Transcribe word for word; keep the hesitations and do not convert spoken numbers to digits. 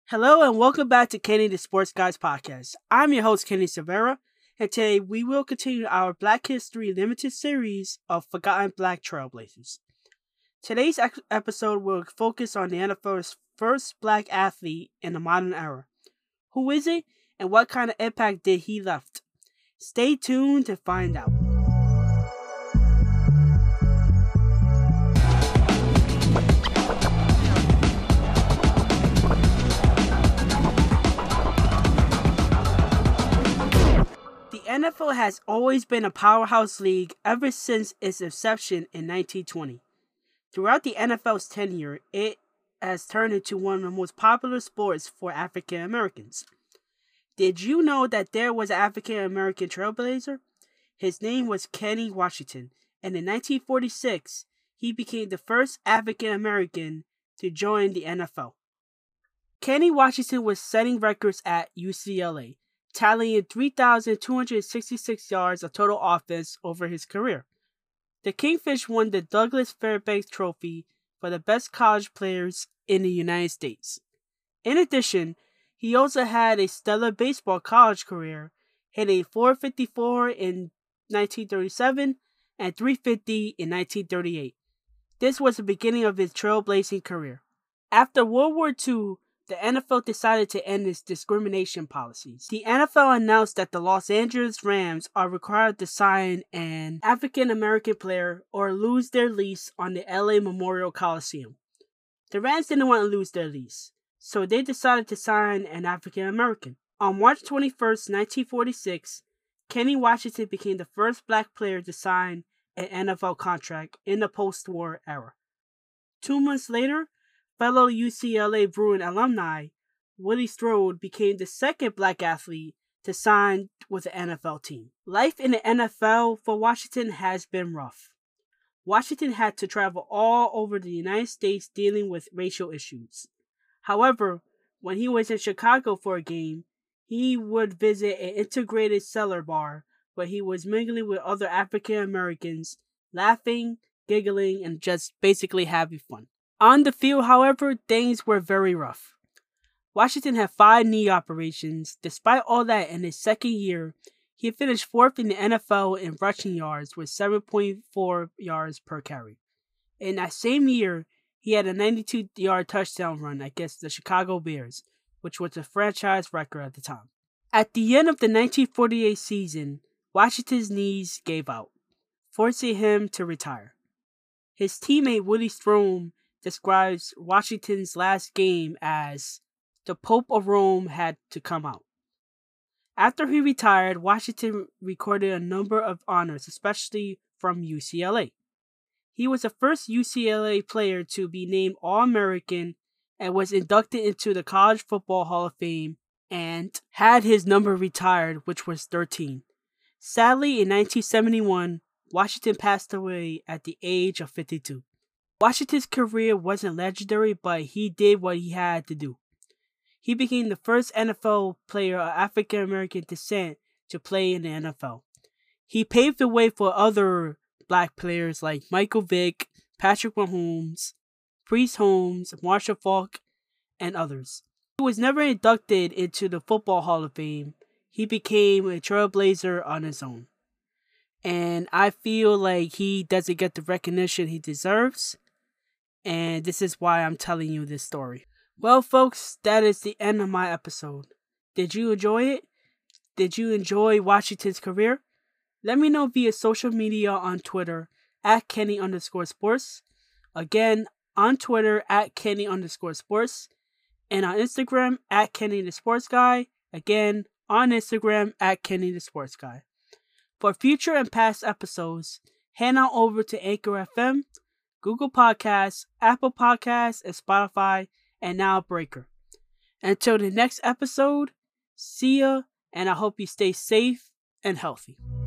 Hello and welcome back to Kenny the Sports Guys podcast. I'm your host Kenny Severa, and today we will continue our Black History Limited series of Forgotten Black Trailblazers. Today's ex- episode will focus on the N F L's first black athlete in the modern era. Who is it, and what kind of impact did he left? Stay tuned to find out. The N F L has always been a powerhouse league ever since its inception in nineteen twenty. Throughout the N F L's tenure, it has turned into one of the most popular sports for African Americans. Did you know that there was an African American trailblazer? His name was Kenny Washington, and in nineteen forty-six, he became the first African American to join the N F L. Kenny Washington was setting records at U C L A, tallying three thousand two hundred sixty-six yards of total offense over his career. The Kingfish won the Douglas Fairbanks Trophy for the best college players in the United States. In addition, he also had a stellar baseball college career, hitting four fifty-four in nineteen thirty-seven and three fifty in nineteen thirty-eight. This was the beginning of his trailblazing career. After World War Two, the N F L decided to end its discrimination policies. The N F L announced that the Los Angeles Rams are required to sign an African American player or lose their lease on the L A Memorial Coliseum. The Rams didn't want to lose their lease, so they decided to sign an African American. On March twenty-first, nineteen forty-six, Kenny Washington became the first black player to sign an N F L contract in the post-war era. Two months later, fellow U C L A Bruin alumni, Willie Strode, became the second black athlete to sign with the N F L team. Life in the N F L for Washington has been rough. Washington had to travel all over the United States dealing with racial issues. However, when he was in Chicago for a game, he would visit an integrated cellar bar where he was mingling with other African Americans, laughing, giggling, and just basically having fun. On the field, however, things were very rough. Washington had five knee operations. Despite all that, in his second year, he finished fourth in the N F L in rushing yards with seven point four yards per carry. In that same year, he had a ninety-two yard touchdown run against the Chicago Bears, which was a franchise record at the time. At the end of the nineteen forty-eight season, Washington's knees gave out, forcing him to retire. His teammate Willie Strode describes Washington's last game as the Pope of Rome had to come out. After he retired, Washington recorded a number of honors, especially from U C L A. He was the first U C L A player to be named All-American and was inducted into the College Football Hall of Fame and had his number retired, which was thirteen. Sadly, in nineteen seventy-one, Washington passed away at the age of fifty-two. Washington's career wasn't legendary, but he did what he had to do. He became the first N F L player of African American descent to play in the N F L. He paved the way for other black players like Michael Vick, Patrick Mahomes, Priest Holmes, Marshall Faulk, and others. He was never inducted into the Football Hall of Fame. He became a trailblazer on his own. And I feel like he doesn't get the recognition he deserves. And this is why I'm telling you this story. Well, folks, that is the end of my episode. Did you enjoy it? Did you enjoy Washington's career? Let me know via social media on Twitter at Kenny underscore sports. Again, on Twitter at Kenny underscore sports. And on Instagram at Kenny the Sports Guy. Again, on Instagram at Kenny the Sports Guy. For future and past episodes, head on over to Anchor F M, Google Podcasts, Apple Podcasts, and Spotify, and now Breaker. Until the next episode, see ya, and I hope you stay safe and healthy.